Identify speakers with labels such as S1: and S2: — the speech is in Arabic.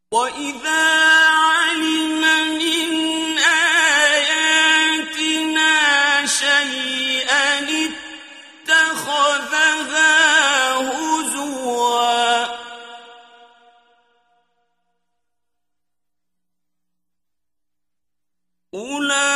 S1: وَإِذَا عَلِمَ مِنْ آيَاتِنَا شَيْئًا اتَّخَذَهَا هُزُوًا ۚ أُولَٰئِكَ